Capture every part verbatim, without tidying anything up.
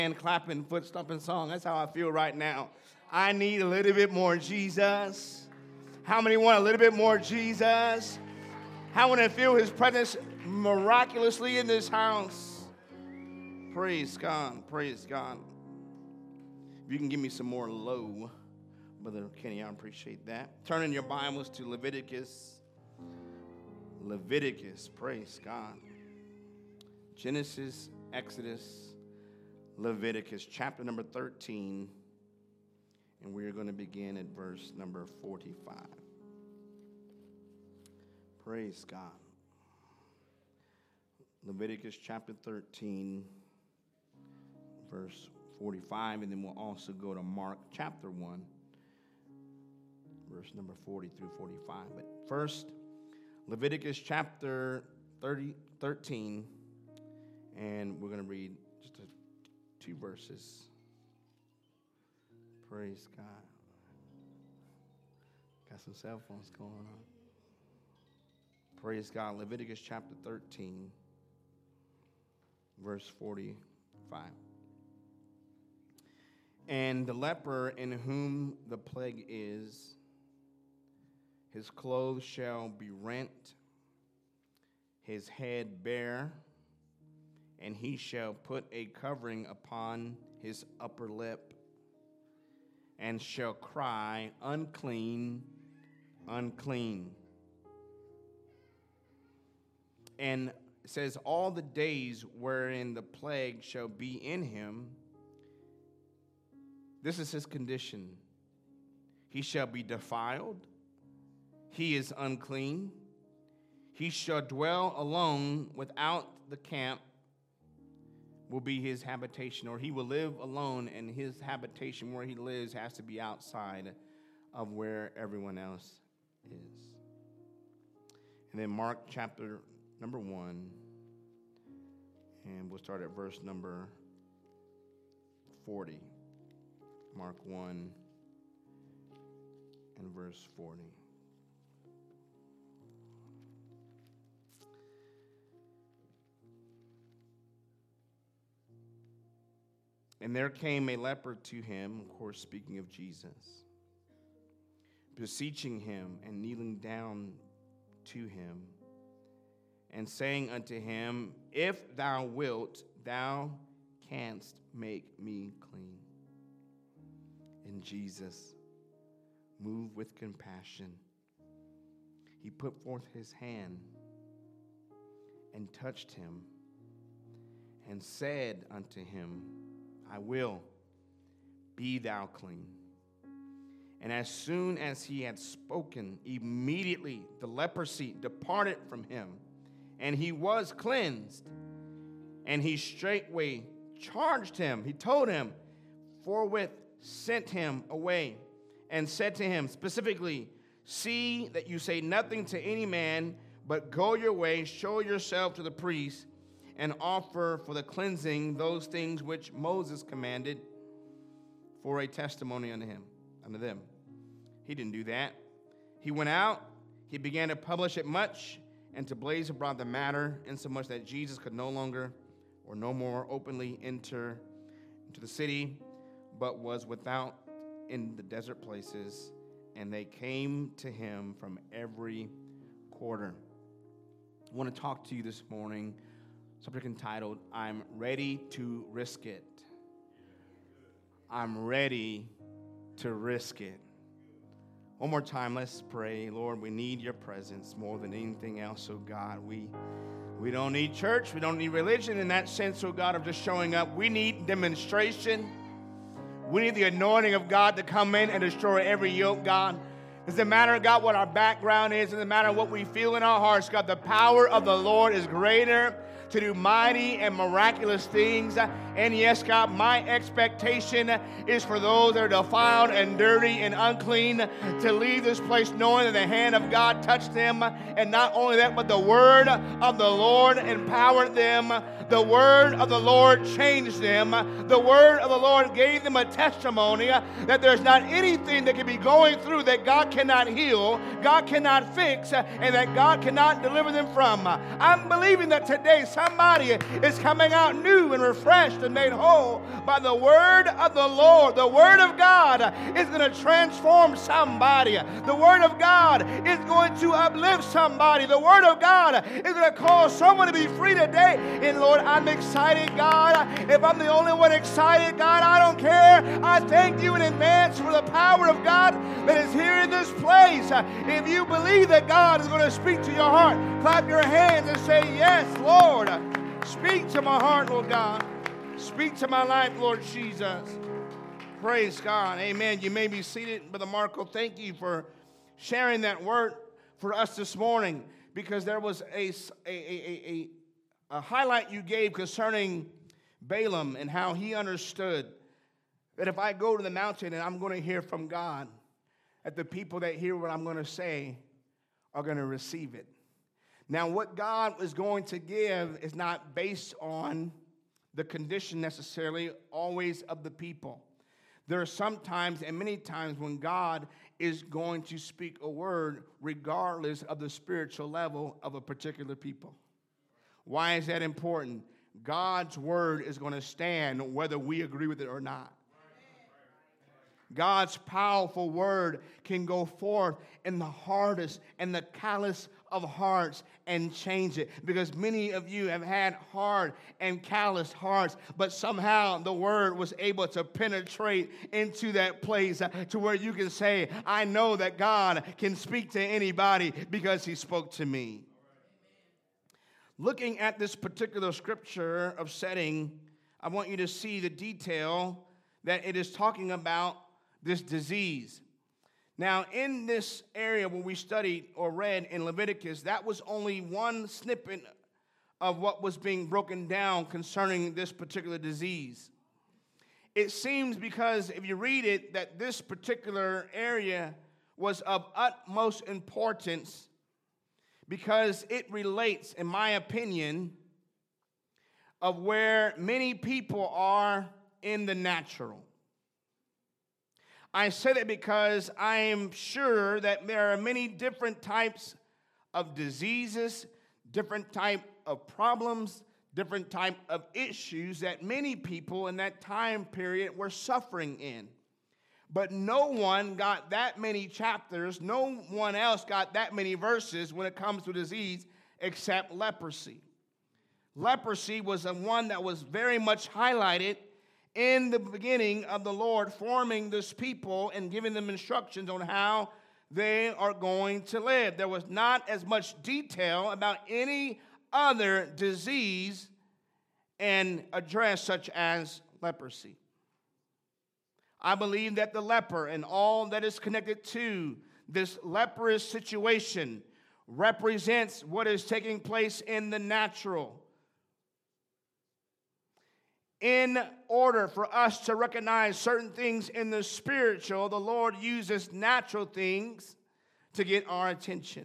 And clapping, foot stomping song. That's how I feel right now. I need a little bit more Jesus. How many want a little bit more Jesus? How many feel his presence miraculously in this house? Praise God. Praise God. If you can give me some more low, Brother Kenny, I appreciate that. Turn in your Bibles to Leviticus. Leviticus. Praise God. Genesis, Exodus, Leviticus, chapter number thirteen, and we are going to begin at verse number forty-five. Praise God. Leviticus chapter thirteen, verse forty-five, and then we'll also go to Mark chapter one, verse number forty through forty-five. But first, Leviticus chapter thirty, thirteen, and we're going to read just a two verses. Praise God. Got some cell phones going on. Praise God. Leviticus chapter thirteen, verse forty-five. And the leper in whom the plague is, his clothes shall be rent, his head bare, and he shall put a covering upon his upper lip, and shall cry, unclean, unclean. And it says, all the days wherein the plague shall be in him, this is his condition. He shall be defiled. He is unclean. He shall dwell alone without the camp, will be his habitation, or he will live alone, and his habitation where he lives has to be outside of where everyone else is. And then Mark chapter number one, and we'll start at verse number forty. Mark one and verse forty. And there came a leper to him, of course, speaking of Jesus, beseeching him and kneeling down to him, and saying unto him, if thou wilt, thou canst make me clean. And Jesus, moved with compassion, he put forth his hand and touched him, and said unto him, I will, be thou clean. And as soon as he had spoken, immediately the leprosy departed from him, and he was cleansed. And he straightway charged him, he told him, forthwith sent him away, and said to him specifically, see that you say nothing to any man, but go your way, show yourself to the priest, and offer for the cleansing those things which Moses commanded for a testimony unto him, unto them. He didn't do that. He went out, he began to publish it much, and to blaze abroad the matter, insomuch that Jesus could no longer or no more openly enter into the city, but was without in the desert places, and they came to him from every quarter. I want to talk to you this morning, subject entitled, I'm ready to risk it. I'm ready to risk it. One more time, let's pray. Lord, we need your presence more than anything else, oh God. We, we don't need church. We don't need religion in that sense, oh God, of just showing up. We need demonstration. We need the anointing of God to come in and destroy every yoke, God. It doesn't matter, God, what our background is. It doesn't matter what we feel in our hearts, God. The power of the Lord is greater to do mighty and miraculous things. And yes, God, my expectation is for those that are defiled and dirty and unclean to leave this place knowing that the hand of God touched them. And not only that, but the word of the Lord empowered them. The word of the Lord changed them. The word of the Lord gave them a testimony that there's not anything that can be going through that God cannot heal, God cannot fix, and that God cannot deliver them from. I'm believing that today somebody is coming out new and refreshed and made whole by the word of the Lord. The word of God is going to transform somebody. The word of God is going to uplift somebody. The word of God is going to cause someone to be free today. And Lord, I'm excited, God. If I'm the only one excited, God, I don't care. I thank you in advance for the power of God that is here in this place. If you believe that God is going to speak to your heart, clap your hands and say, yes, Lord. Speak to my heart, Lord God. Speak to my life, Lord Jesus. Praise God. Amen. You may be seated. Brother Marco, thank you for sharing that word for us this morning, because there was a, a, a, a, a highlight you gave concerning Balaam and how he understood that if I go to the mountain and I'm going to hear from God, that the people that hear what I'm going to say are going to receive it. Now, what God is going to give is not based on the condition necessarily always of the people. There are some times and many times when God is going to speak a word regardless of the spiritual level of a particular people. Why is that important? God's word is going to stand whether we agree with it or not. God's powerful word can go forth in the hardest and the callous of hearts and change it. Because many of you have had hard and callous hearts, but somehow the word was able to penetrate into that place to where you can say, I know that God can speak to anybody because he spoke to me. Looking at this particular scripture of setting, I want you to see the detail that it is talking about this disease. Now, in this area where we studied or read in Leviticus, that was only one snippet of what was being broken down concerning this particular disease. It seems, because if you read it, that this particular area was of utmost importance because it relates, in my opinion, of where many people are in the natural. I say that because I am sure that there are many different types of diseases, different type of problems, different type of issues that many people in that time period were suffering in. But no one got that many chapters, no one else got that many verses when it comes to disease except leprosy. Leprosy was the one that was very much highlighted in the beginning of the Lord forming this people and giving them instructions on how they are going to live. There was not as much detail about any other disease and address such as leprosy. I believe that the leper and all that is connected to this leprous situation represents what is taking place in the natural. In order for us to recognize certain things in the spiritual, the Lord uses natural things to get our attention.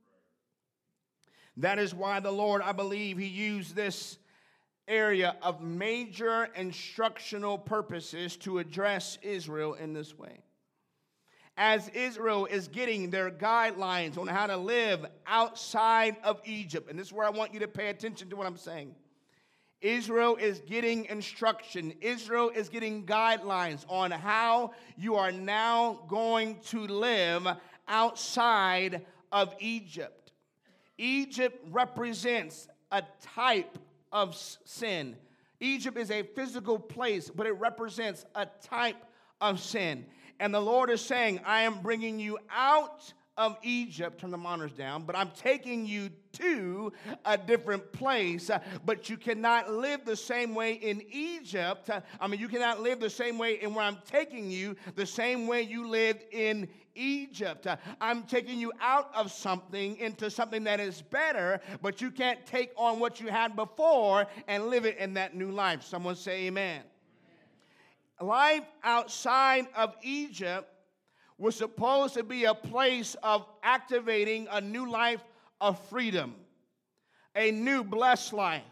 That is why the Lord, I believe, he used this area of major instructional purposes to address Israel in this way. As Israel is getting their guidelines on how to live outside of Egypt, and this is where I want you to pay attention to what I'm saying. Israel is getting instruction. Israel is getting guidelines on how you are now going to live outside of Egypt. Egypt represents a type of sin. Egypt is a physical place, but it represents a type of sin. And the Lord is saying, I am bringing you out of Egypt, turn the monitors down, but I'm taking you to a different place, uh, but you cannot live the same way in Egypt. Uh, I mean, you cannot live the same way in where I'm taking you, the same way you lived in Egypt. Uh, I'm taking you out of something into something that is better, but you can't take on what you had before and live it in that new life. Someone say amen. Amen. Life outside of Egypt was supposed to be a place of activating a new life of freedom, a new blessed life,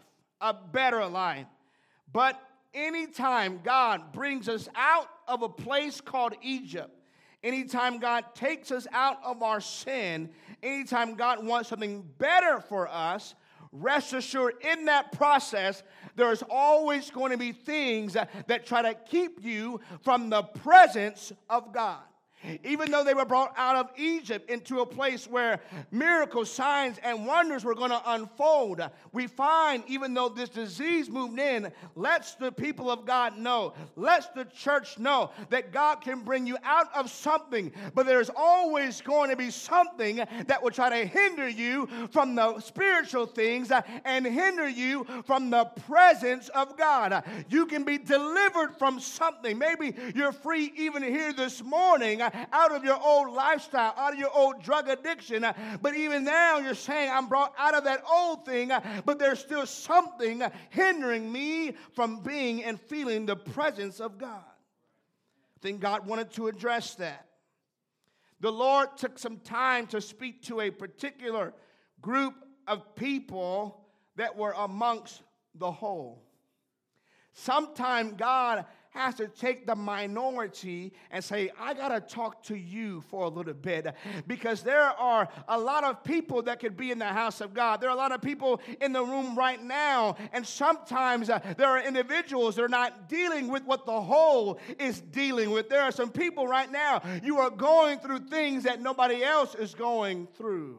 a better life. But anytime God brings us out of a place called Egypt, anytime God takes us out of our sin, anytime God wants something better for us, rest assured in that process, there's always going to be things that, that try to keep you from the presence of God. Even though they were brought out of Egypt into a place where miracles, signs, and wonders were going to unfold, we find even though this disease moved in, lets the people of God know, lets the church know that God can bring you out of something, but there's always going to be something that will try to hinder you from the spiritual things and hinder you from the presence of God. You can be delivered from something. Maybe you're free even here this morning out of your old lifestyle, out of your old drug addiction. But even now you're saying, I'm brought out of that old thing, but there's still something hindering me from being and feeling the presence of God. I think God wanted to address that. The Lord took some time to speak to a particular group of people that were amongst the whole. Sometimes God has to take the minority and say, I got to talk to you for a little bit, because there are a lot of people that could be in the house of God. There are a lot of people in the room right now, and sometimes uh, there are individuals that are not dealing with what the whole is dealing with. There are some people right now, you are going through things that nobody else is going through.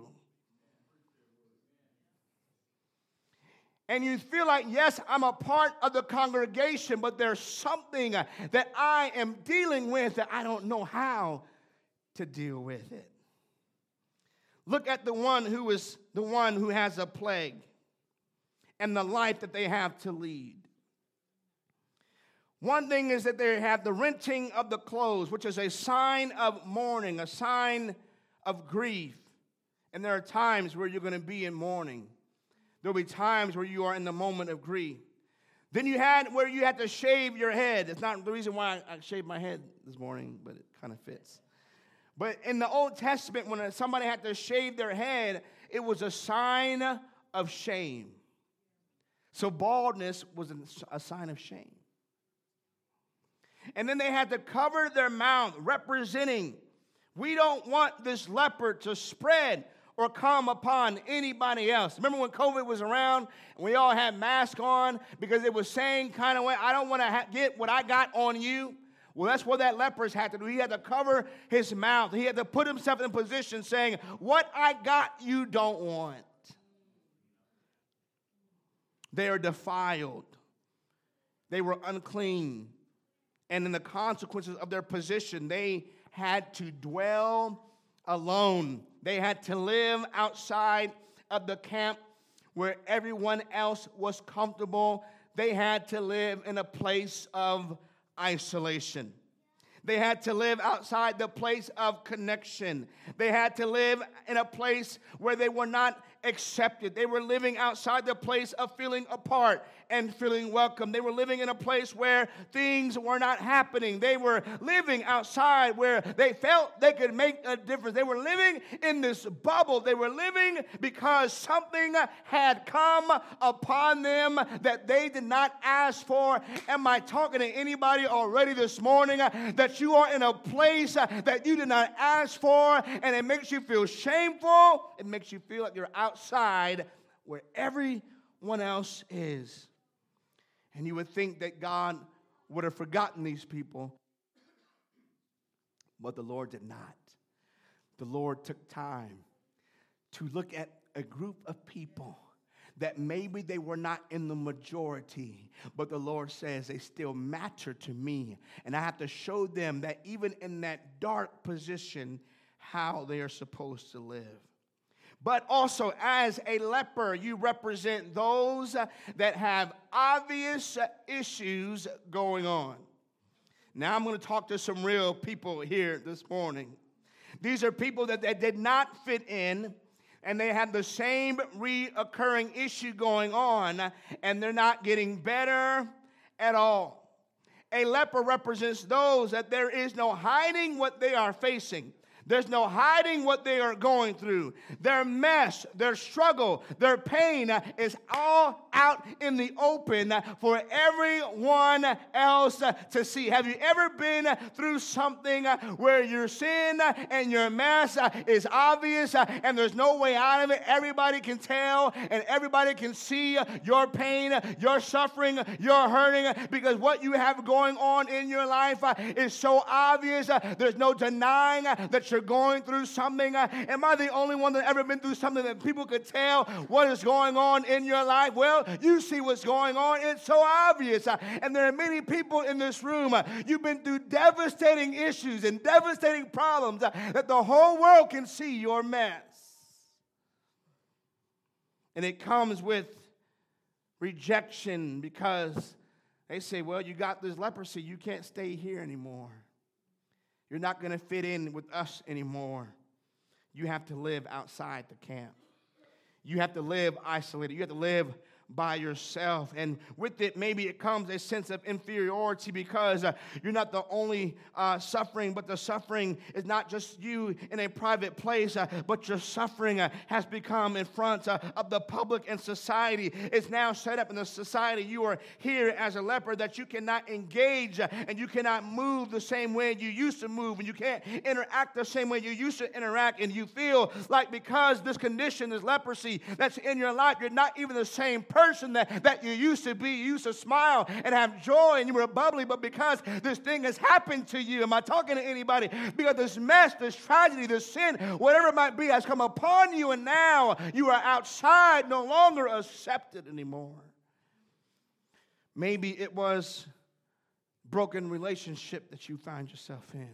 And you feel like, yes, I'm a part of the congregation, but there's something that I am dealing with that I don't know how to deal with it. Look at the one who is the one who has a plague and the life that they have to lead. One thing is that they have the renting of the clothes, which is a sign of mourning, a sign of grief. And there are times where you're going to be in mourning. There will be times where you are in the moment of grief. Then you had where you had to shave your head. It's not the reason why I shaved my head this morning, but it kind of fits. But in the Old Testament, when somebody had to shave their head, it was a sign of shame. So baldness was a sign of shame. And then they had to cover their mouth, representing, we don't want this leper to spread or come upon anybody else. Remember when COVID was around and we all had masks on because it was saying kind of way, I don't want to ha- get what I got on you. Well, that's what that leper had to do. He had to cover his mouth. He had to put himself in a position saying, what I got you don't want. They are defiled. They were unclean. And in the consequences of their position, they had to dwell alone. They had to live outside of the camp where everyone else was comfortable. They had to live in a place of isolation. They had to live outside the place of connection. They had to live in a place where they were not accepted. They were living outside the place of feeling apart and feeling welcome. They were living in a place where things were not happening. They were living outside where they felt they could make a difference. They were living in this bubble. They were living because something had come upon them that they did not ask for. Am I talking to anybody already this morning that you are in a place that you did not ask for, and it makes you feel shameful? It makes you feel like you're outside where everyone else is. And you would think that God would have forgotten these people, but the Lord did not. The Lord took time to look at a group of people that maybe they were not in the majority, but the Lord says they still matter to me. And I have to show them that even in that dark position, how they are supposed to live. But also, as a leper, you represent those that have obvious issues going on. Now, I'm going to talk to some real people here this morning. These are people that, that did not fit in, and they have the same reoccurring issue going on, and they're not getting better at all. A leper represents those that there is no hiding what they are facing. There's no hiding what they are going through. Their mess, their struggle, their pain is all out in the open for everyone else to see. Have you ever been through something where your sin and your mess is obvious and there's no way out of it? Everybody can tell and everybody can see your pain, your suffering, your hurting, because what you have going on in your life is so obvious. There's no denying that you're going through something. Am I the only one that ever been through something that people could tell what is going on in your life? Well, you see what's going on. It's so obvious. And there are many people in this room. You've been through devastating issues and devastating problems that the whole world can see your mess. And it comes with rejection because they say, well, you got this leprosy. You can't stay here anymore. You're not going to fit in with us anymore. You have to live outside the camp. You have to live isolated. You have to live by yourself. And with it, maybe it comes a sense of inferiority because uh, you're not the only uh, suffering, but the suffering is not just you in a private place, uh, but your suffering uh, has become in front uh, of the public and society. It's now set up in the society. You are here as a leper that you cannot engage uh, and you cannot move the same way you used to move, and you can't interact the same way you used to interact, and you feel like because this condition, this leprosy that's in your life, you're not even the same person person that, that you used to be. You used to smile and have joy and you were bubbly, but because this thing has happened to you, am I talking to anybody? Because this mess, this tragedy, this sin, whatever it might be, has come upon you, and now you are outside, no longer accepted anymore. Maybe it was broken relationship that you find yourself in.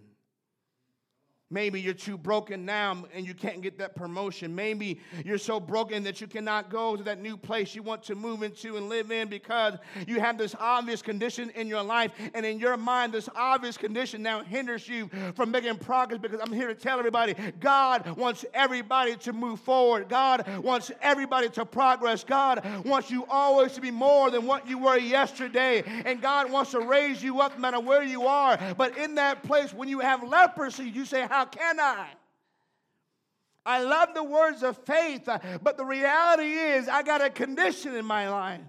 Maybe you're too broken now and you can't get that promotion. Maybe you're so broken that you cannot go to that new place you want to move into and live in because you have this obvious condition in your life. And in your mind, this obvious condition now hinders you from making progress, because I'm here to tell everybody, God wants everybody to move forward. God wants everybody to progress. God wants you always to be more than what you were yesterday. And God wants to raise you up no matter where you are. But in that place, when you have leprosy, you say, how How can I? I love the words of faith, but the reality is I got a condition in my life.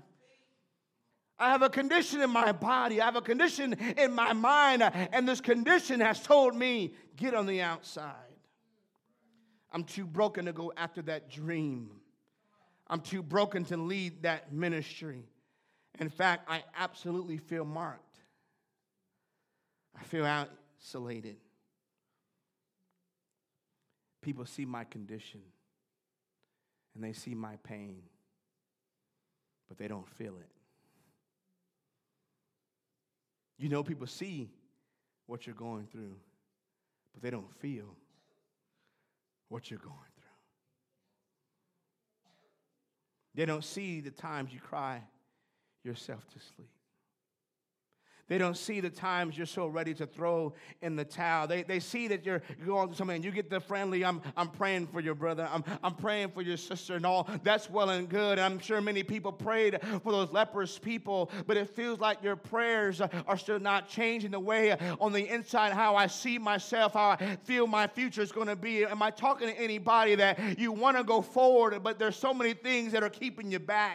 I have a condition in my body. I have a condition in my mind, and this condition has told me, get on the outside. I'm too broken to go after that dream. I'm too broken to lead that ministry. In fact, I absolutely feel marked. I feel isolated. People see my condition, and they see my pain, but they don't feel it. You know, people see what you're going through, but they don't feel what you're going through. They don't see the times you cry yourself to sleep. They don't see the times you're so ready to throw in the towel. They, they see that you're going through something and you get the friendly, I'm, I'm praying for your brother. I'm, I'm praying for your sister and all. That's well and good. I'm sure many people prayed for those leprous people, but it feels like your prayers are still not changing the way on the inside how I see myself, how I feel my future is going to be. Am I talking to anybody that you want to go forward, but there's so many things that are keeping you back?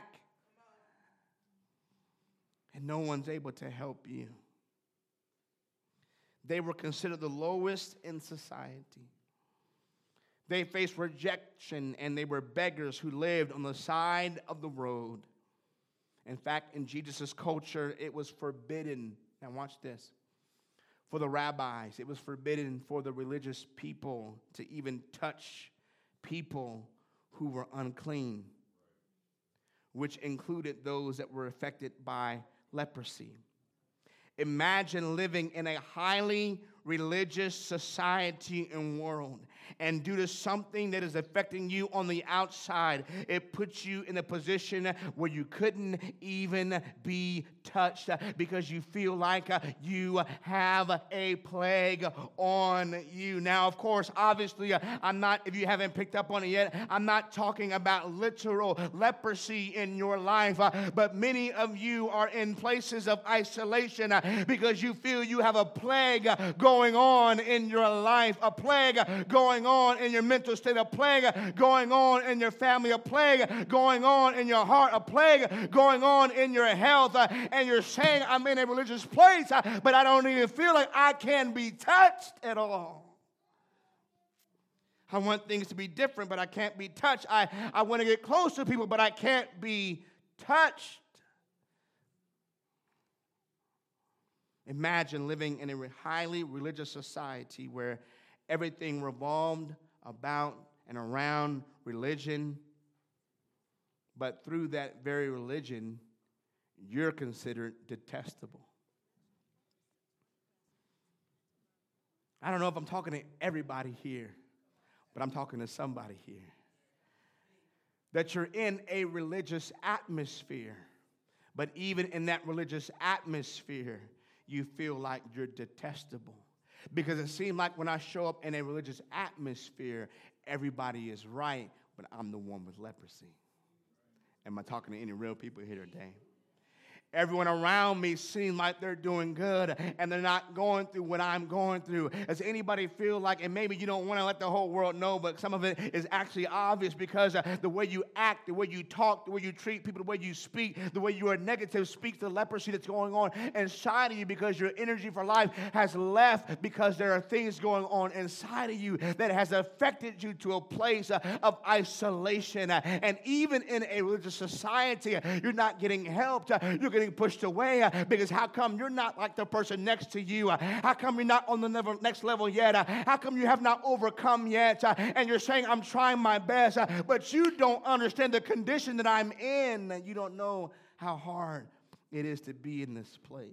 And no one's able to help you. They were considered the lowest in society. They faced rejection, and they were beggars who lived on the side of the road. In fact, in Jesus' culture, it was forbidden. Now watch this. For the rabbis, it was forbidden for the religious people to even touch people who were unclean, which included those that were affected by leprosy. Imagine living in a highly religious society and world, And due to something that is affecting you on the outside, it puts you in a position where you couldn't even be touched because you feel like you have a plague on you. Now, of course, obviously, I'm not, if you haven't picked up on it yet, I'm not talking about literal leprosy in your life, but many of you are in places of isolation because you feel you have a plague going on in your life, a plague going on in your mental state, a plague going on in your family, a plague going on in your heart, a plague going on in your health, uh, and you're saying, I'm in a religious place, uh, but I don't even feel like I can be touched at all. I want things to be different, but I can't be touched. I, I want to get close to people, but I can't be touched. Imagine living in a highly religious society where everything revolved about and around religion, but through that very religion, you're considered detestable. I don't know if I'm talking to everybody here, but I'm talking to somebody here. That you're in a religious atmosphere, but even in that religious atmosphere, you feel like you're detestable. Because it seems like when I show up in a religious atmosphere, everybody is right, but I'm the one with leprosy. Am I talking to any real people here today? Everyone around me seems like they're doing good and they're not going through what I'm going through. Does anybody feel like, and maybe you don't want to let the whole world know, but some of it is actually obvious because uh, the way you act, the way you talk, the way you treat people, the way you speak, the way you are negative speaks to the leprosy that's going on inside of you because your energy for life has left because there are things going on inside of you that has affected you to a place uh, of isolation. Uh, and even in a religious society, uh, you're not getting helped. Uh, you're getting pushed away uh, because how come you're not like the person next to you? Uh, how come you're not on the level, next level yet? Uh, how come you have not overcome yet? Uh, and you're saying, I'm trying my best, uh, but you don't understand the condition that I'm in. And you don't know how hard it is to be in this place.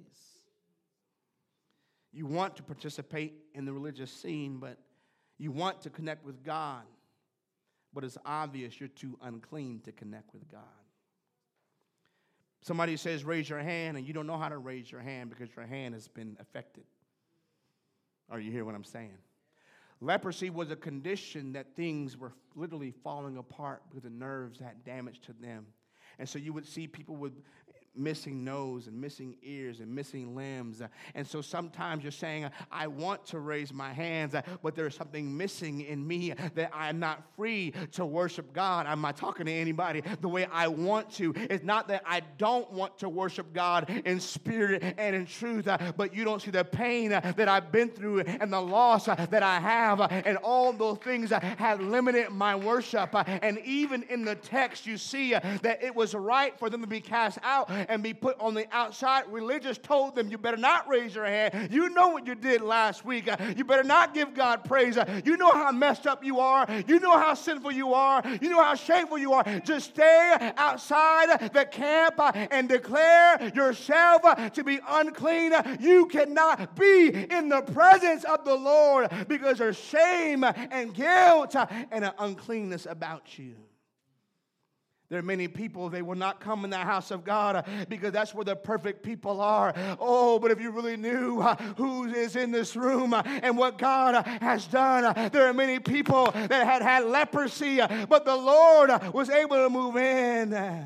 You want to participate in the religious scene, but you want to connect with God, but it's obvious you're too unclean to connect with God. Somebody says, raise your hand, and you don't know how to raise your hand because your hand has been affected. Are you hear what I'm saying? Leprosy was a condition that things were literally falling apart because the nerves had damage to them. And so you would see people with missing nose and missing ears and missing limbs. And so sometimes you're saying, I want to raise my hands, but there's something missing in me that I'm not free to worship God. I'm not talking to anybody the way I want to. It's not that I don't want to worship God in spirit and in truth, but you don't see the pain that I've been through and the loss that I have, and all those things have limited my worship. And even in the text, you see that it was right for them to be cast out and be put on the outside. Religious told them, you better not raise your hand. You know what you did last week. You better not give God praise. You know how messed up you are. You know how sinful you are. You know how shameful you are. Just stay outside the camp and declare yourself to be unclean. You cannot be in the presence of the Lord because there's shame and guilt and an uncleanness about you. There are many people, they will not come in the house of God because that's where the perfect people are. Oh, but if you really knew who is in this room and what God has done, there are many people that had had leprosy, but the Lord was able to move in and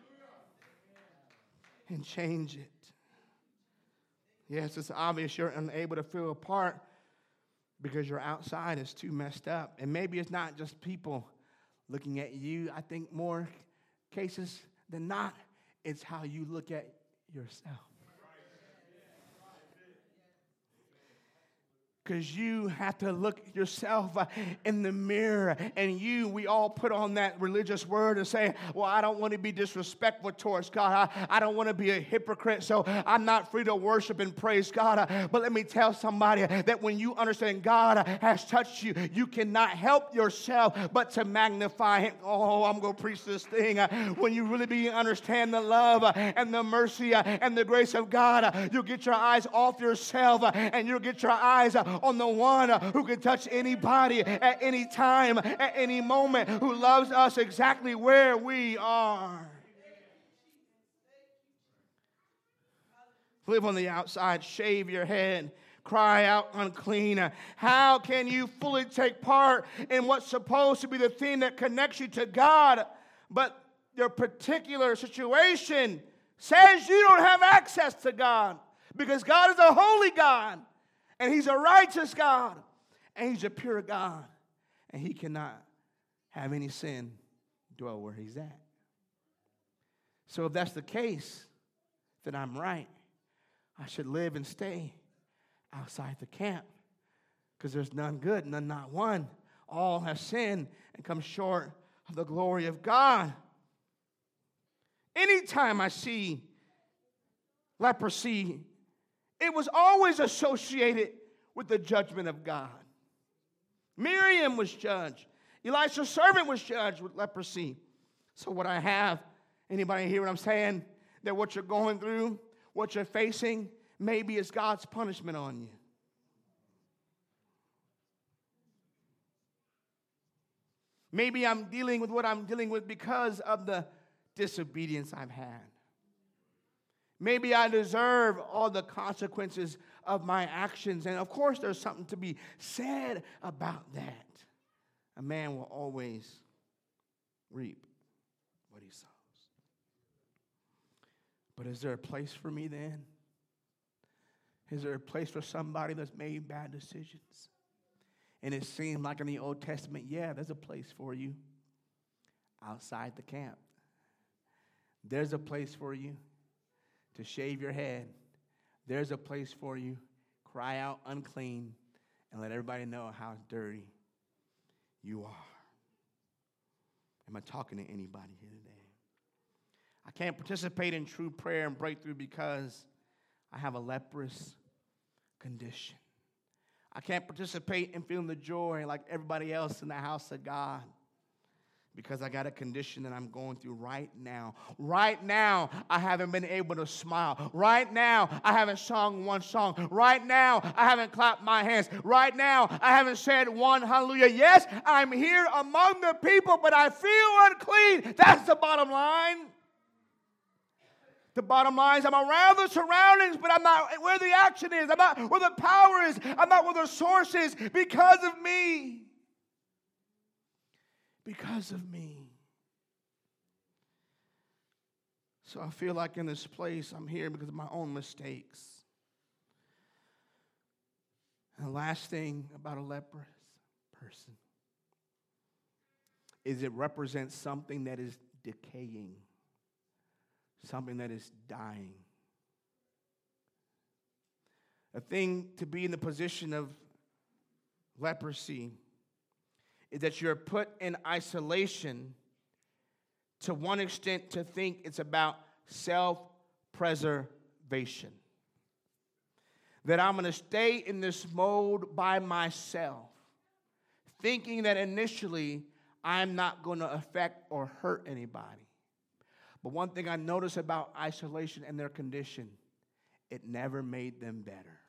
change it. Yes, it's obvious you're unable to feel a part because your outside is too messed up. And maybe it's not just people looking at you. I think more cases than not, it's how you look at yourself. Because you have to look yourself uh, in the mirror. And you, we all put on that religious word and say, well, I don't want to be disrespectful towards God. I, I don't want to be a hypocrite, so I'm not free to worship and praise God. Uh, but let me tell somebody that when you understand God uh, has touched you, you cannot help yourself but to magnify Him. Oh, I'm going to preach this thing. Uh, when you really begin to understand the love uh, and the mercy uh, and the grace of God, uh, you'll get your eyes off yourself uh, and you'll get your eyes uh, on the one who can touch anybody at any time, at any moment, who loves us exactly where we are. Live on the outside, shave your head, cry out unclean. How can you fully take part in what's supposed to be the thing that connects you to God, but your particular situation says you don't have access to God? Because God is a holy God, and He's a righteous God, and He's a pure God, and He cannot have any sin dwell where He's at. So if that's the case, then I'm right. I should live and stay outside the camp, because there's none good, none not one. All have sinned and come short of the glory of God. Anytime I see leprosy, it was always associated with the judgment of God. Miriam was judged. Elisha's servant was judged with leprosy. So what I have, anybody hear what I'm saying? That what you're going through, what you're facing, maybe it's God's punishment on you. Maybe I'm dealing with what I'm dealing with because of the disobedience I've had. Maybe I deserve all the consequences of my actions. And of course, there's something to be said about that. A man will always reap what he sows. But is there a place for me then? Is there a place for somebody that's made bad decisions? And it seemed like in the Old Testament, yeah, there's a place for you outside the camp. There's a place for you to shave your head. There's a place for you, cry out unclean, and let everybody know how dirty you are. Am I talking to anybody here today? I can't participate in true prayer and breakthrough because I have a leprous condition. I can't participate in feeling the joy like everybody else in the house of God because I got a condition that I'm going through right now. Right now, I haven't been able to smile. Right now, I haven't sung one song. Right now, I haven't clapped my hands. Right now, I haven't said one hallelujah. Yes, I'm here among the people, but I feel unclean. That's the bottom line. The bottom line is I'm around the surroundings, but I'm not where the action is. I'm not where the power is. I'm not where the source is because of me. Because of me. So I feel like in this place, I'm here because of my own mistakes. And the last thing about a leprous person is it represents something that is decaying. Something that is dying. A thing to be in the position of leprosy is that you're put in isolation to one extent to think it's about self-preservation. That I'm going to stay in this mode by myself, thinking that initially I'm not going to affect or hurt anybody. But one thing I noticed about isolation and their condition, it never made them better.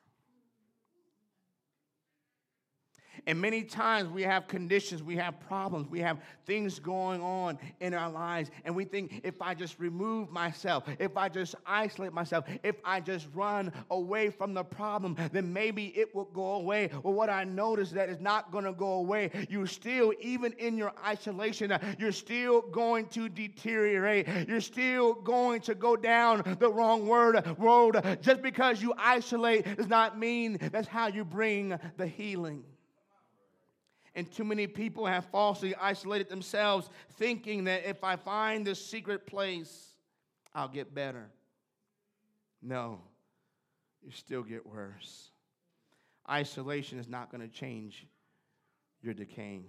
And many times we have conditions, we have problems, we have things going on in our lives. And we think if I just remove myself, if I just isolate myself, if I just run away from the problem, then maybe it will go away. Well, what I noticed that is not going to go away. You still, even in your isolation, you're still going to deteriorate. You're still going to go down the wrong word, road. Just because you isolate does not mean that's how you bring the healing. And too many people have falsely isolated themselves, thinking that if I find this secret place, I'll get better. No, you still get worse. Isolation is not going to change your decaying.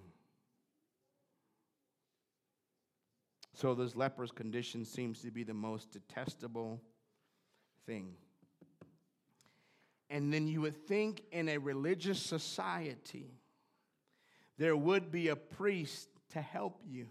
So this leper's condition seems to be the most detestable thing. And then you would think in a religious society, there would be a priest to help you.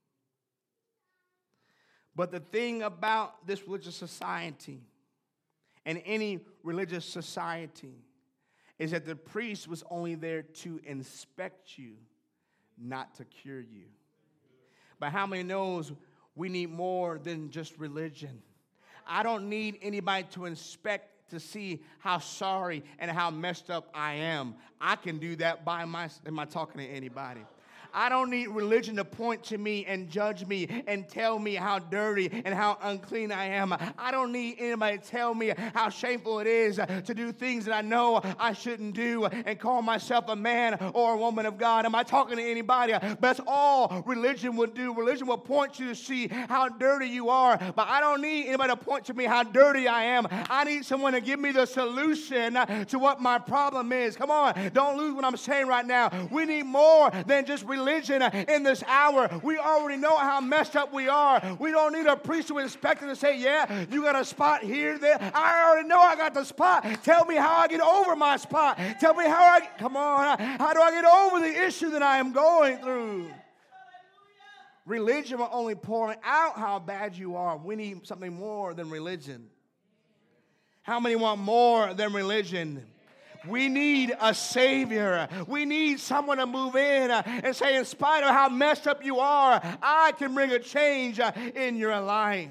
But the thing about this religious society and any religious society is that the priest was only there to inspect you, not to cure you. But how many knows we need more than just religion? I don't need anybody to inspect to see how sorry and how messed up I am. I can do that by myself. Am I talking to anybody? I don't need religion to point to me and judge me and tell me how dirty and how unclean I am. I don't need anybody to tell me how shameful it is to do things that I know I shouldn't do and call myself a man or a woman of God. Am I talking to anybody? That's all religion would do. Religion will point you to see how dirty you are. But I don't need anybody to point to me how dirty I am. I need someone to give me the solution to what my problem is. Come on, don't lose what I'm saying right now. We need more than just religion. Religion in this hour. We already know how messed up we are. We don't need a priest to inspect it and say, yeah, you got a spot here, there. I already know I got the spot. Tell me how I get over my spot. Tell me how I, come on, how do I get over the issue that I am going through? Religion will only point out how bad you are. We need something more than religion. How many want more than religion? We need a Savior. We need someone to move in and say, in spite of how messed up you are, I can bring a change in your life.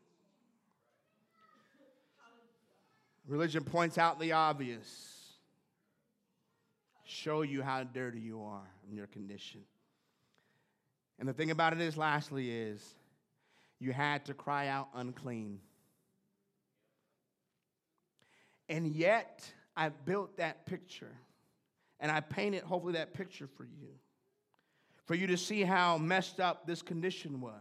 Religion points out the obvious. Show you how dirty you are in your condition. And the thing about it is, lastly, is you had to cry out unclean. And yet, I built that picture, and I painted, hopefully, that picture for you, for you to see how messed up this condition was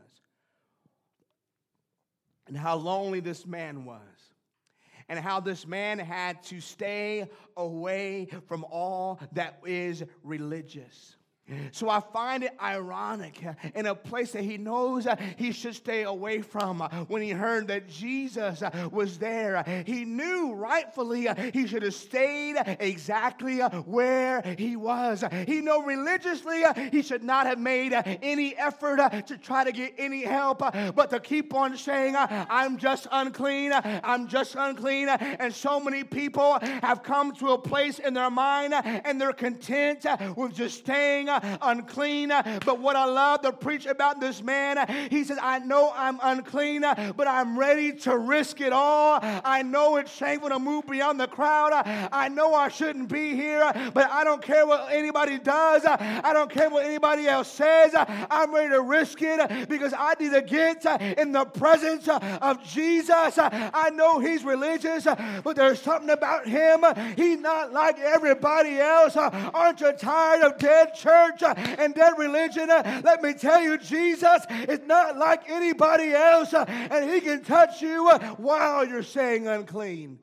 and how lonely this man was and how this man had to stay away from all that is religious. So I find it ironic in a place that he knows he should stay away from. When he heard that Jesus was there, he knew rightfully he should have stayed exactly where he was. He knew religiously he should not have made any effort to try to get any help, but to keep on saying, I'm just unclean, I'm just unclean. And so many people have come to a place in their mind and they're content with just staying unclean. But what I love to preach about this man, he says, I know I'm unclean, but I'm ready to risk it all. I know it's shameful to move beyond the crowd. I know I shouldn't be here, but I don't care what anybody does. I don't care what anybody else says. I'm ready to risk it because I need to get in the presence of Jesus. I know he's religious, but there's something about him. He's not like everybody else. Aren't you tired of dead church and dead religion? Let me tell you, Jesus is not like anybody else, and he can touch you while you're saying unclean.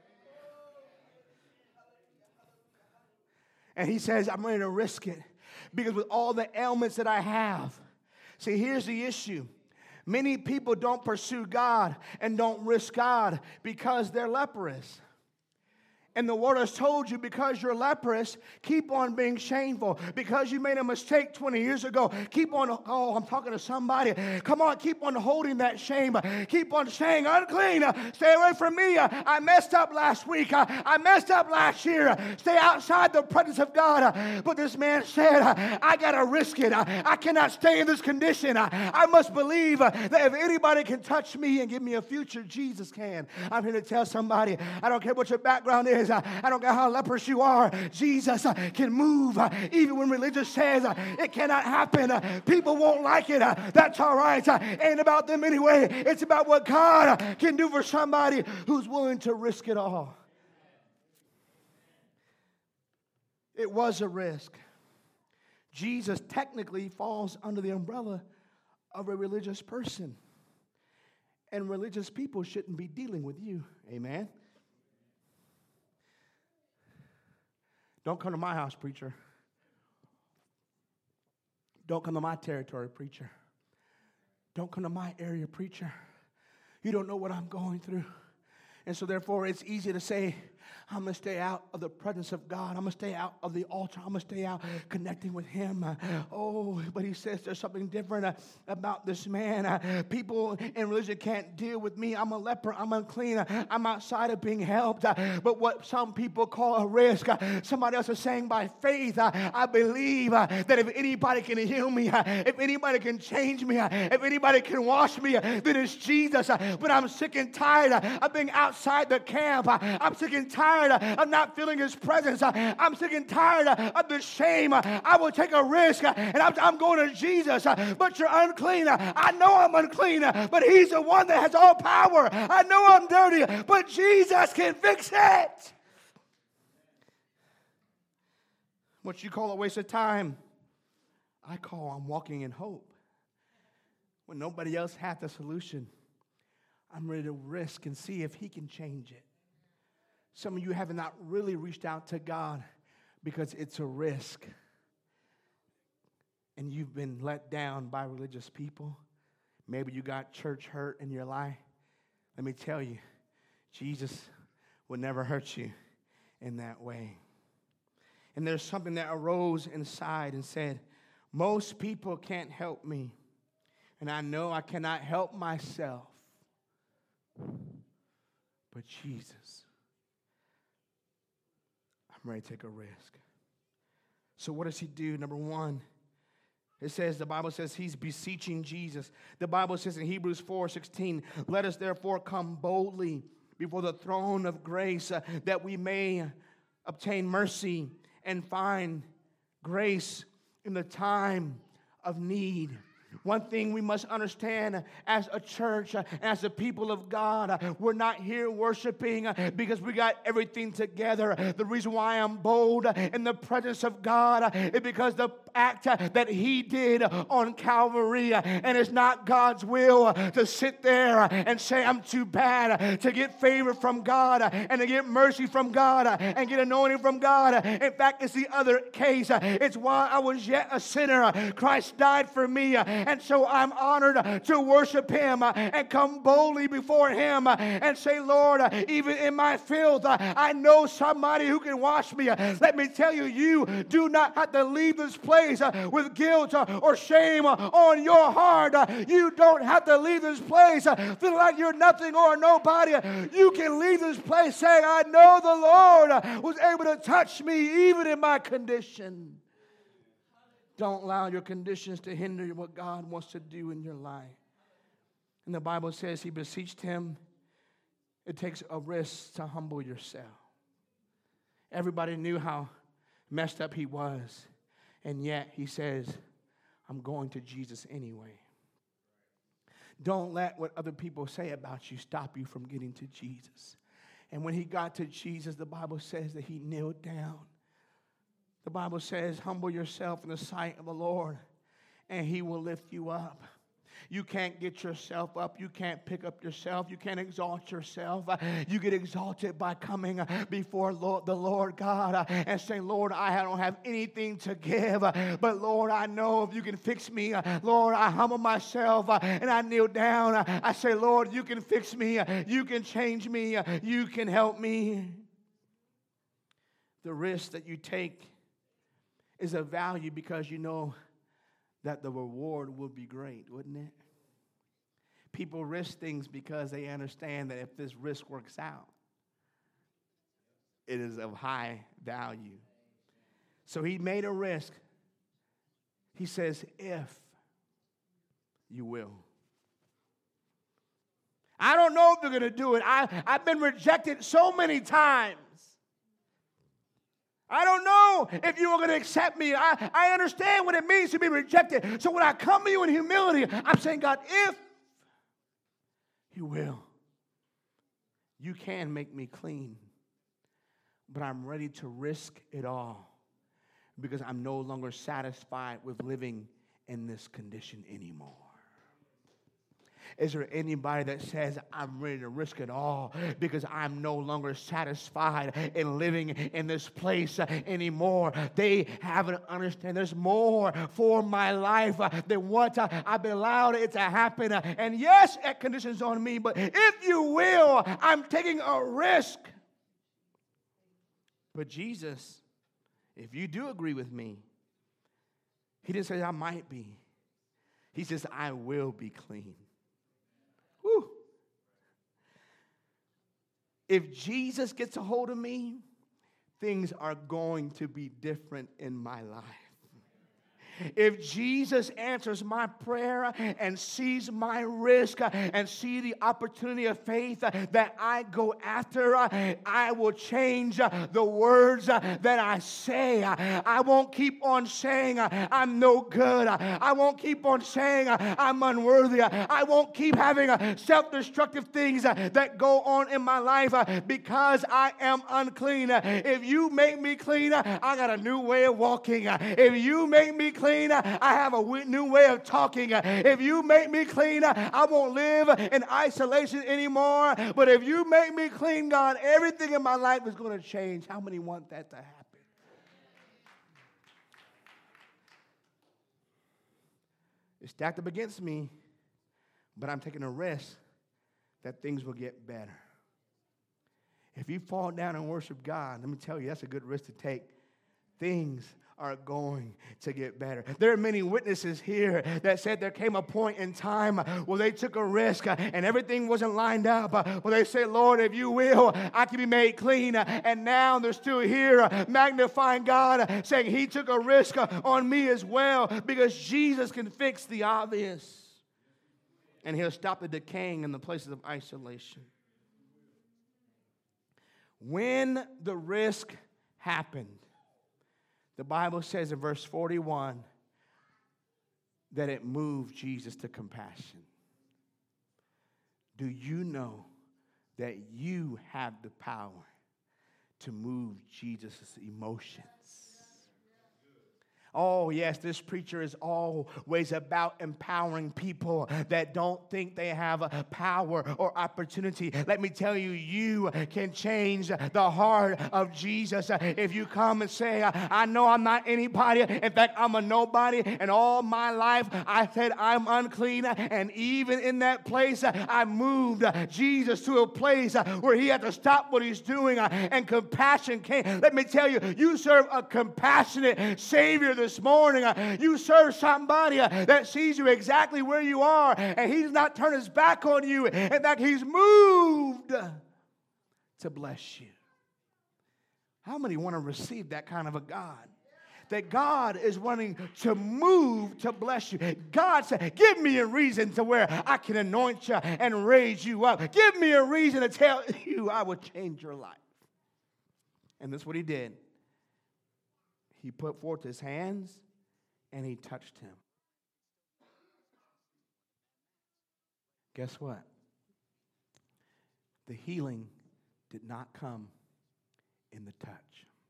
And he says, I'm ready to risk it because with all the ailments that I have. See, here's the issue. Many people don't pursue God and don't risk God because they're leprous. And the word has told you, because you're leprous, keep on being shameful. Because you made a mistake twenty years ago, keep on, oh, I'm talking to somebody. Come on, keep on holding that shame. Keep on saying, unclean, stay away from me. I messed up last week. I messed up last year. Stay outside the presence of God. But this man said, I got to risk it. I cannot stay in this condition. I must believe that if anybody can touch me and give me a future, Jesus can. I'm here to tell somebody, I don't care what your background is. I don't care how leprous you are. Jesus can move. Even when religion says it cannot happen, people won't like it. That's all right. It ain't about them anyway. It's about what God can do for somebody who's willing to risk it all. It was a risk. Jesus technically falls under the umbrella of a religious person. And religious people shouldn't be dealing with you. Amen. Don't come to my house, preacher. Don't come to my territory, preacher. Don't come to my area, preacher. You don't know what I'm going through. And so therefore, it's easy to say, I'm going to stay out of the presence of God. I'm going to stay out of the altar. I'm going to stay out connecting with him. Uh, oh, but he says there's something different uh, about this man. Uh, people in religion can't deal with me. I'm a leper. I'm unclean. Uh, I'm outside of being helped. Uh, but what some people call a risk, uh, somebody else is saying by faith, uh, I believe uh, that if anybody can heal me, uh, if anybody can change me, uh, if anybody can wash me, uh, then it's Jesus. Uh, but I'm sick and tired uh, of being outside the camp. Uh, I'm sick and tired of not feeling his presence. I'm sick and tired of the shame. I will take a risk, and I'm, I'm going to Jesus. But you're unclean. I know I'm unclean, but he's the one that has all power. I know I'm dirty, but Jesus can fix it. What you call a waste of time, I call I'm walking in hope. When nobody else had the solution, I'm ready to risk and see if he can change it. Some of you have not really reached out to God because it's a risk. And you've been let down by religious people. Maybe you got church hurt in your life. Let me tell you, Jesus will never hurt you in that way. And there's something that arose inside and said, most people can't help me. And I know I cannot help myself. But Jesus, I'm ready to take a risk. So what does he do? Number one, it says, the Bible says he's beseeching Jesus. The Bible says in Hebrews four sixteen, let us therefore come boldly before the throne of grace uh, that we may obtain mercy and find grace in the time of need. One thing we must understand as a church, as a people of God, we're not here worshiping because we got everything together. The reason why I'm bold in the presence of God is because the act that he did on Calvary, and it's not God's will to sit there and say I'm too bad to get favor from God and to get mercy from God and get anointing from God. In fact, it's the other case. It's while I was yet a sinner, Christ died for me. And so I'm honored to worship him and come boldly before him and say, Lord, even in my filth, I know somebody who can wash me. Let me tell you, you do not have to leave this place with guilt or shame on your heart. You don't have to leave this place feeling like you're nothing or nobody. You can leave this place saying, I know the Lord was able to touch me even in my condition. Don't allow your conditions to hinder what God wants to do in your life. And the Bible says he beseeched him. It takes a risk to humble yourself. Everybody knew how messed up he was. And yet he says, I'm going to Jesus anyway. Don't let what other people say about you stop you from getting to Jesus. And when he got to Jesus, the Bible says that he kneeled down. The Bible says, humble yourself in the sight of the Lord, and he will lift you up. You can't get yourself up. You can't pick up yourself. You can't exalt yourself. You get exalted by coming before Lord, the Lord God and saying, Lord, I don't have anything to give, but Lord, I know if you can fix me. Lord, I humble myself and I kneel down. I say, Lord, you can fix me. You can change me. You can help me. The risk that you take is of value because you know that the reward will be great, wouldn't it? People risk things because they understand that if this risk works out, it is of high value. So he made a risk. He says, if you will. I don't know if they're going to do it. I, I've been rejected so many times. I don't know if you are going to accept me. I, I understand what it means to be rejected. So when I come to you in humility, I'm saying, God, if you will, you can make me clean. But I'm ready to risk it all because I'm no longer satisfied with living in this condition anymore. Is there anybody that says, I'm ready to risk it all because I'm no longer satisfied in living in this place anymore? They haven't understand there's more for my life than what I've been allowed it to happen. And yes, that condition's on me, but if you will, I'm taking a risk But Jesus, if you do agree with me, he didn't say I might be. He says I will be clean. Woo. If Jesus gets a hold of me, things are going to be different in my life. If Jesus answers my prayer and sees my risk and see the opportunity of faith that I go after, I will change the words that I say. I won't keep on saying I'm no good. I won't keep on saying I'm unworthy. I won't keep having self-destructive things that go on in my life because I am unclean. If you make me clean, I got a new way of walking. If you make me clean, I have a new way of talking. If you make me clean, I won't live in isolation anymore. But if you make me clean, God, everything in my life is going to change. How many want that to happen? It's stacked up against me, but I'm taking a risk that things will get better. If you fall down and worship God, let me tell you, that's a good risk to take. Things are going to get better. There are many witnesses here that said there came a point in time where they took a risk and everything wasn't lined up. Where they said, Lord, if you will, I can be made clean. And now they're still here magnifying God, saying he took a risk on me as well, because Jesus can fix the obvious. And he'll stop the decaying in the places of isolation. When the risk happened, the Bible says in verse forty-one that it moved Jesus to compassion. Do you know that you have the power to move Jesus' emotions? Oh, yes, this preacher is always about empowering people that don't think they have a power or opportunity. Let me tell you, you can change the heart of Jesus if you come and say, I know I'm not anybody. In fact, I'm a nobody. And all my life, I said I'm unclean. And even in that place, I moved Jesus to a place where he had to stop what he's doing. And compassion came. Let me tell you, you serve a compassionate Savior this morning. You serve somebody that sees you exactly where you are, and he's not turned his back on you. In fact, he's moved to bless you. How many want to receive that kind of a God? That God is wanting to move to bless you. God said, give me a reason to where I can anoint you and raise you up. Give me a reason to tell you I will change your life. And that's what he did. He put forth his hands and he touched him. Guess what? The healing did not come in the touch.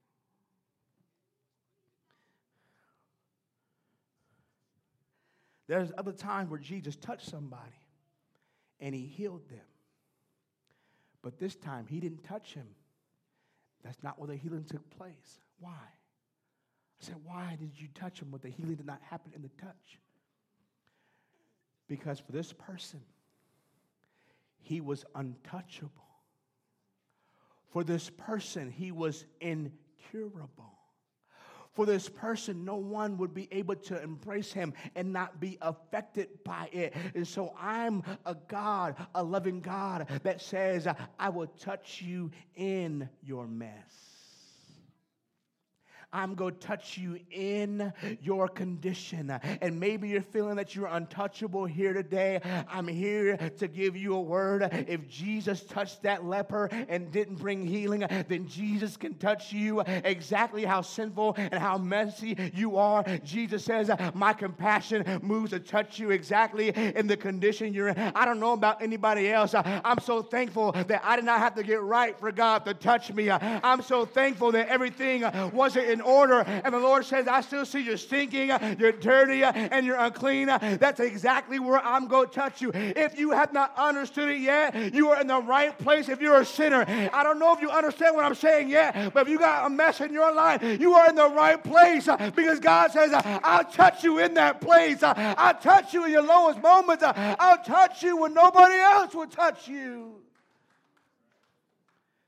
There's other times where Jesus touched somebody and he healed them. But this time he didn't touch him. That's not where the healing took place. Why? I said, why did you touch him, but the healing did not happen in the touch? Because for this person, he was untouchable. For this person, he was incurable. For this person, no one would be able to embrace him and not be affected by it. And so I'm a God, a loving God that says, I will touch you in your mess. I'm going to touch you in your condition. And maybe you're feeling that you're untouchable here today. I'm here to give you a word. If Jesus touched that leper and didn't bring healing, then Jesus can touch you exactly how sinful and how messy you are. Jesus says, my compassion moves to touch you exactly in the condition you're in. I don't know about anybody else. I'm so thankful that I did not have to get right for God to touch me. I'm so thankful that everything wasn't in order, and the Lord says, I still see you're stinking, you're dirty, and you're unclean. That's exactly where I'm going to touch you. If you have not understood it yet, you are in the right place if you're a sinner. I don't know if you understand what I'm saying yet, but if you got a mess in your life, you are in the right place because God says, I'll touch you in that place. I'll touch you in your lowest moments. I'll touch you when nobody else will touch you.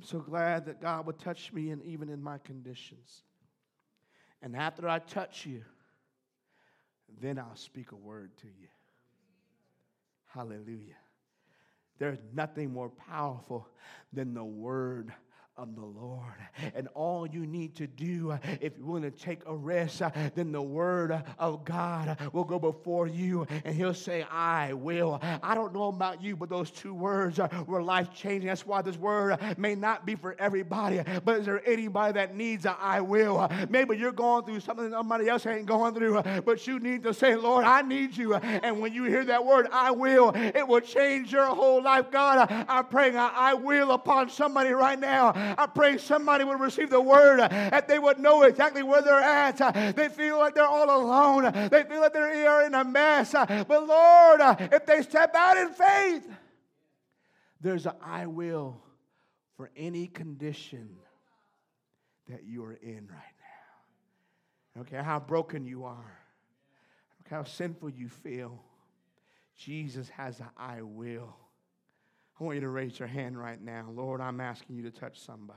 I'm so glad that God would touch me and even in my conditions. And after I touch you, then I'll speak a word to you. Hallelujah. There's nothing more powerful than the word of the Lord. And all you need to do, if you want to take a risk, then the word of God will go before you and he'll say, I will. I don't know about you, but those two words were life-changing. That's why this word may not be for everybody, but is there anybody that needs a I will? Maybe you're going through something that somebody else ain't going through, but you need to say, Lord, I need you. And when you hear that word, I will, it will change your whole life. God, I'm praying I will upon somebody right now. I pray somebody would receive the word, that they would know exactly where they're at. They feel like they're all alone. They feel like they are in a mess. But Lord, if they step out in faith, there's an I will for any condition that you are in right now. I don't care how broken you are. I don't care how sinful you feel. Jesus has an I will. I want you to raise your hand right now. Lord, I'm asking you to touch somebody.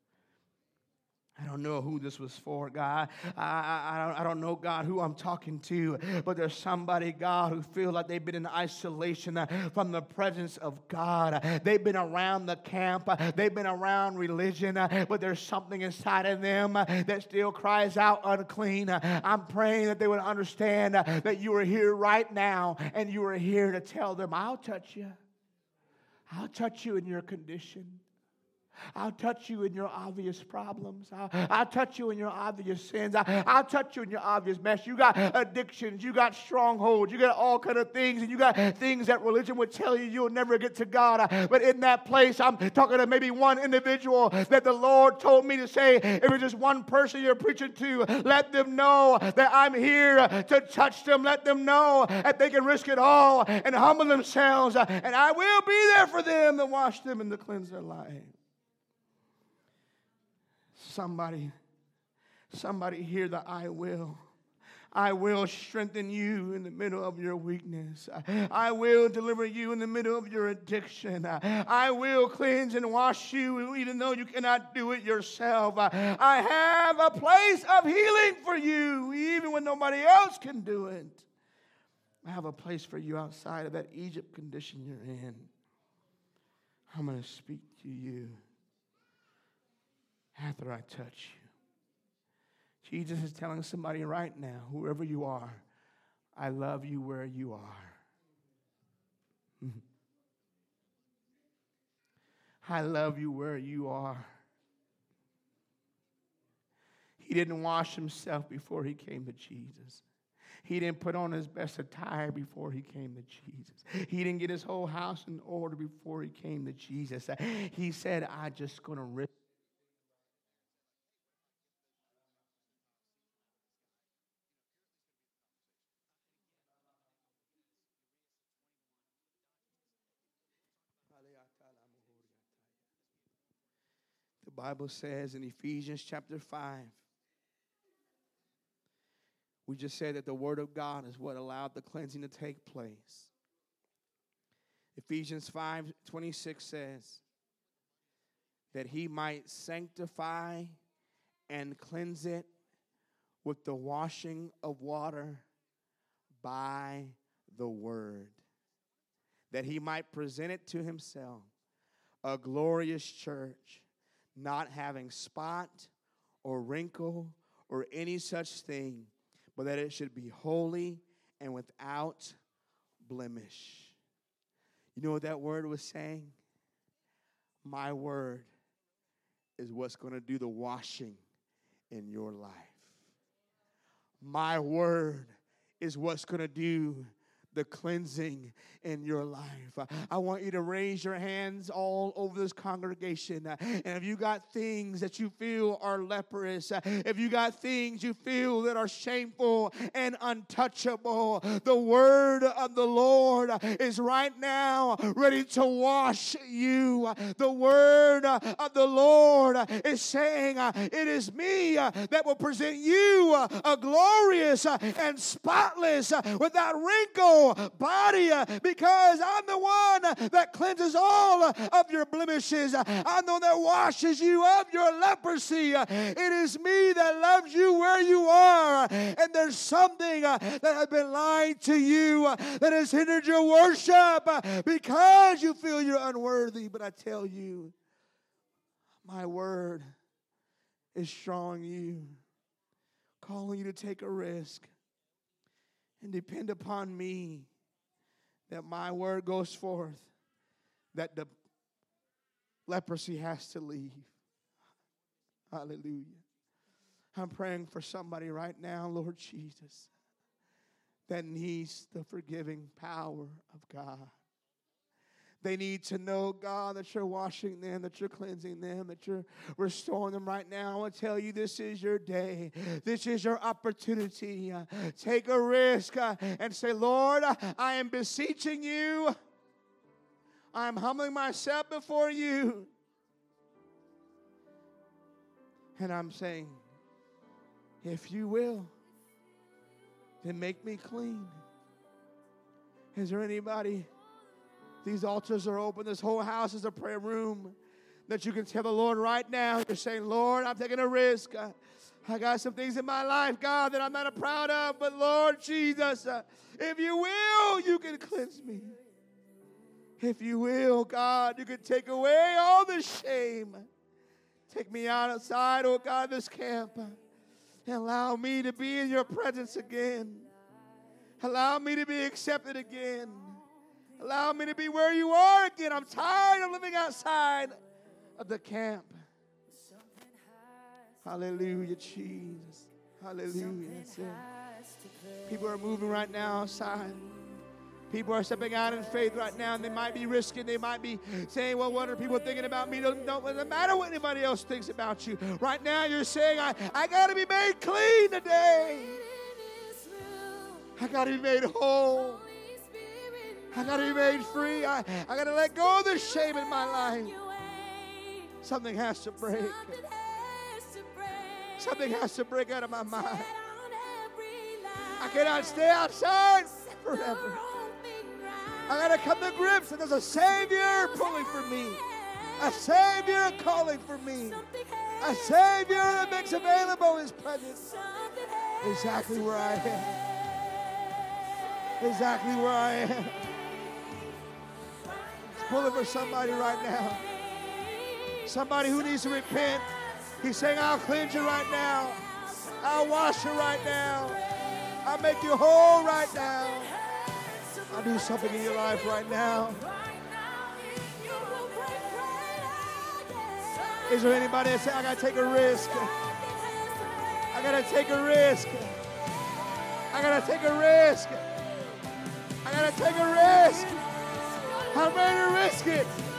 I don't know who this was for, God. I, I, I, don't, I don't know, God, who I'm talking to. But there's somebody, God, who feel like they've been in isolation from the presence of God. They've been around the camp. They've been around religion. But there's something inside of them that still cries out unclean. I'm praying that they would understand that you are here right now. And you are here to tell them, I'll touch you. I'll touch you in your condition. I'll touch you in your obvious problems. I'll, I'll touch you in your obvious sins. I, I'll touch you in your obvious mess. You got addictions. You got strongholds. You got all kind of things. And you got things that religion would tell you you'll never get to God. But in that place, I'm talking to maybe one individual that the Lord told me to say, if it's just one person you're preaching to, let them know that I'm here to touch them. Let them know that they can risk it all and humble themselves. And I will be there for them to wash them and to cleanse their life. Somebody, somebody hear the I will. I will strengthen you in the middle of your weakness. I will deliver you in the middle of your addiction. I will cleanse and wash you even though you cannot do it yourself. I have a place of healing for you even when nobody else can do it. I have a place for you outside of that Egypt condition you're in. I'm going to speak to you after I touch you. Jesus is telling somebody right now, whoever you are, I love you where you are. I love you where you are. He didn't wash himself before he came to Jesus. He didn't put on his best attire before he came to Jesus. He didn't get his whole house in order before he came to Jesus. He said, I'm just going to risk. The Bible says in Ephesians chapter five, we just said that the Word of God is what allowed the cleansing to take place. Ephesians five twenty-six says that he might sanctify and cleanse it with the washing of water by the Word, that he might present it to himself, a glorious church, not having spot or wrinkle or any such thing, but that it should be holy and without blemish. You know what that word was saying? My word is what's going to do the washing in your life. My word is what's going to do the cleansing in your life. I want you to raise your hands all over this congregation. And if you got things that you feel are leprous, if you got things you feel that are shameful and untouchable, the word of the Lord is right now ready to wash you. The word of the Lord is saying, it is me that will present you a glorious and spotless, without wrinkle physical body, uh, because I'm the one uh, that cleanses all uh, of your blemishes. Uh, I'm the one that washes you of your leprosy. Uh, it is me that loves you where you are. And there's something uh, that has been lying to you uh, that has hindered your worship uh, because you feel you're unworthy. But I tell you, my word is drawing you, calling you to take a risk and depend upon me, that my word goes forth, that the leprosy has to leave. Hallelujah. I'm praying for somebody right now, Lord Jesus, that needs the forgiving power of God. They need to know, God, that you're washing them, that you're cleansing them, that you're restoring them right now. I want to tell you, this is your day. This is your opportunity. Uh, take a risk uh, and say, Lord, uh, I am beseeching you. I am humbling myself before you. And I'm saying, if you will, then make me clean. Is there anybody? These altars are open. This whole house is a prayer room that you can tell the Lord right now. You're saying, Lord, I'm taking a risk. Uh, I got some things in my life, God, that I'm not proud of. But Lord Jesus, uh, if you will, you can cleanse me. If you will, God, you can take away all the shame. Take me outside, oh God, this camp. Uh, and allow me to be in your presence again. Allow me to be accepted again. Allow me to be where you are again. I'm tired of living outside of the camp. Hallelujah, Jesus. Hallelujah. That's it. People are moving right now outside. People are stepping out in faith right now, and they might be risking. They might be saying, well, what are people thinking about me? Don't, don't, it doesn't matter what anybody else thinks about you. Right now, you're saying, I, I got to be made clean today. I got to be made whole. I got to be made free. I, I got to let go of the shame in my life. Something has to break. Something has to break out of my mind. I cannot stay outside forever. I got to come to grips that there's a Savior pulling for me. A Savior calling for me. A Savior that makes available His presence. Exactly where I am. Exactly where I am. He's pulling for somebody right now. Somebody who needs to repent. He's saying, I'll cleanse you right now. I'll wash you right now. I'll make you whole right now. I'll do something in your life right now. Is there anybody that say, I got to take a risk? I got to take a risk. I got to take a risk. I got to take a risk. I'm ready to risk it.